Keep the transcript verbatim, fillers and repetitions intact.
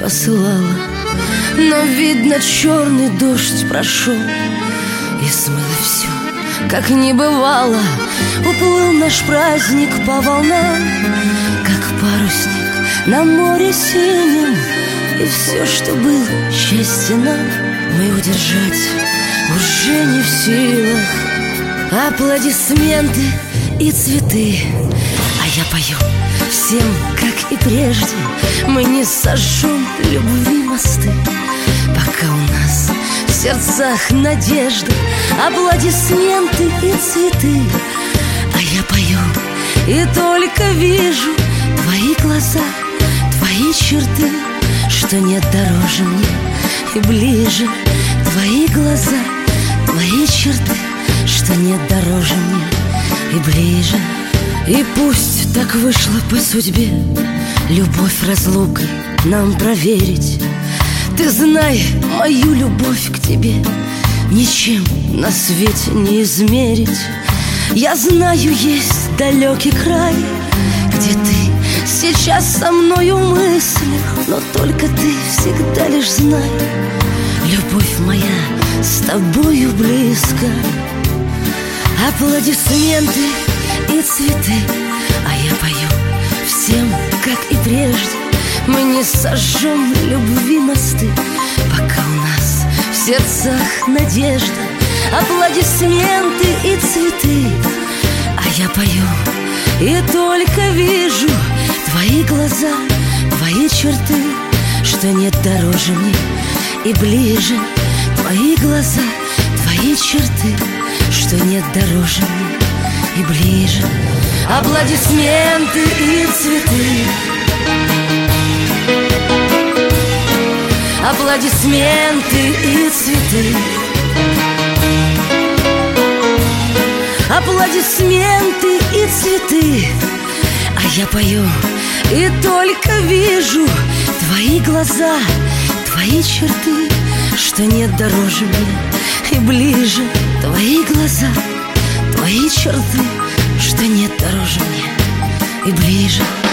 посылала, но, видно, черный дождь прошел и смыло все, как не бывало. Уплыл наш праздник по волнам, как парусник на море синем. И все, что было счастье нам, мы удержать уже не в силах. Аплодисменты и цветы, а я пою всем, как и прежде. Мы не сожжем любви мосты, пока у нас в сердцах надежда. Аплодисменты и цветы, а я пою и только вижу твои глаза, твои черты, что нет дороже мне и ближе. Твои глаза, твои черты, что нет дороже мне и ближе. И пусть так вышло по судьбе, любовь разлукой нам проверить. Ты знай, мою любовь к тебе ничем на свете не измерить. Я знаю, есть далекий край, где ты сейчас со мною в мыслях, но только ты всегда лишь знай, любовь моя с тобою близко. Аплодисменты и цветы, а я пою всем, как и прежде. Мы не сожжем любви мосты, пока у нас в сердцах надежда. Аплодисменты и цветы, а я пою и только вижу твои глаза, твои черты, что нет дороже мне и ближе. Твои глаза, твои черты, что нет дороже мне и ближе. Аплодисменты и цветы, аплодисменты и цветы, аплодисменты и цветы, а я пою и только вижу твои глаза, твои черты, что нет дороже мне и ближе. Твои глаза, твои черты, что нет дороже мне и ближе.